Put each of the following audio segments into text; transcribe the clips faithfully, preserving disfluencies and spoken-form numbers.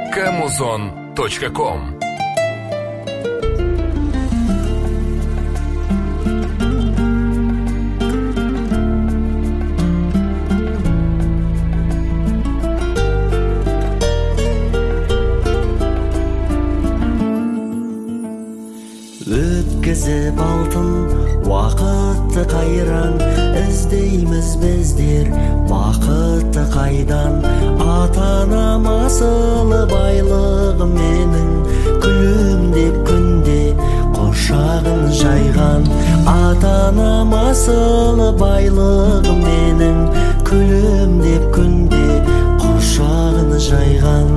камузон точка ком. Өткізіп алтын уақытты қайран, іздейміз біздер бақытты қайдан. Ата-анам асылы байлығы менің, күлімдеп күнде құшағын жайған. Ата-анам асылы байлығы менің, күлімдеп күнде құшағын жайған.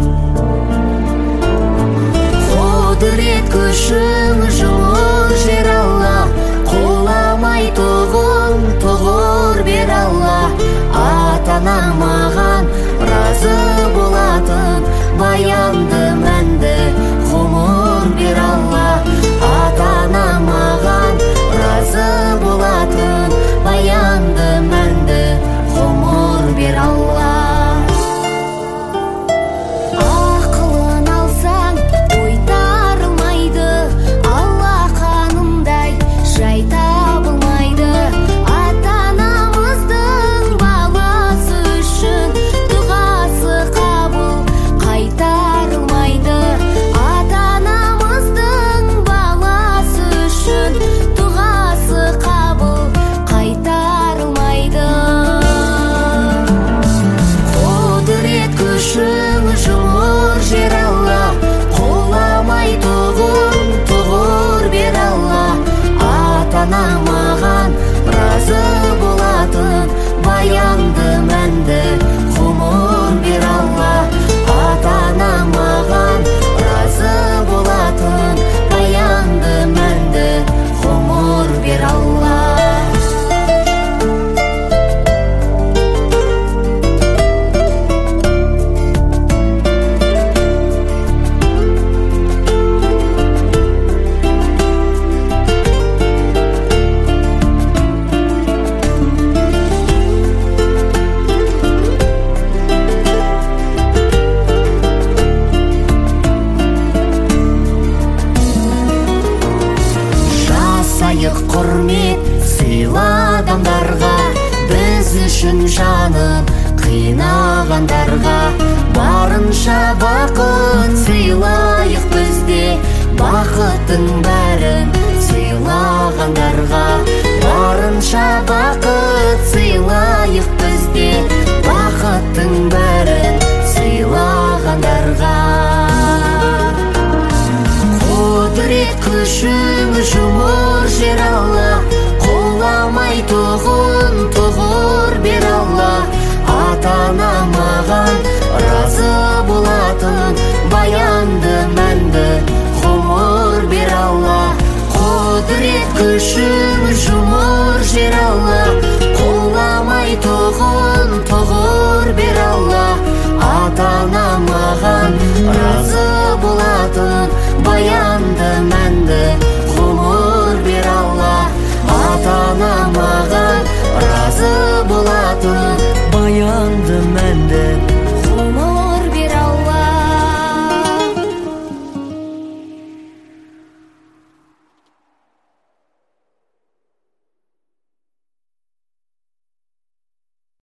Құдірет күшің жұмыр жер Алла, қоламай тұғын тұғыр бер Алла. Ата-ана маған разы болатын, баянды мәнді ғұмыр бер Алла. Ата-ана маған разы болатын, баянды мәнді ғұмыр бер Алла. Ата-ана маған разы болатын, баянды мәнді ғұмыр бер Алла. Ата-ана маған разы болатын, баянды мәнді ғұмыр бер Алла. Құрмет сыйла адамдарға, біз үшін жанын қинағандарға. Барынша бақыт сыйлайық бізде, бақыттың бәрін сыйлағандарға. Барынша бақыт сыйлайық бізде, бақыттың бәрін сыйлағандарға. Құдірет күшің жұмыр жер Алла, қоламай тұғын тұғыр бер Алла. Ата-ана маған разы болатын, баянды мәнді ғұмыр бер Алла. Құдірет күшің жұмыр жер Алла, қоламай тұғын тұғыр бер Алла. Ата-ана маған разы болатын, баянды мәнді ғұмыр бер Алла. Ата-ана маған разы болатын, баянды мәнді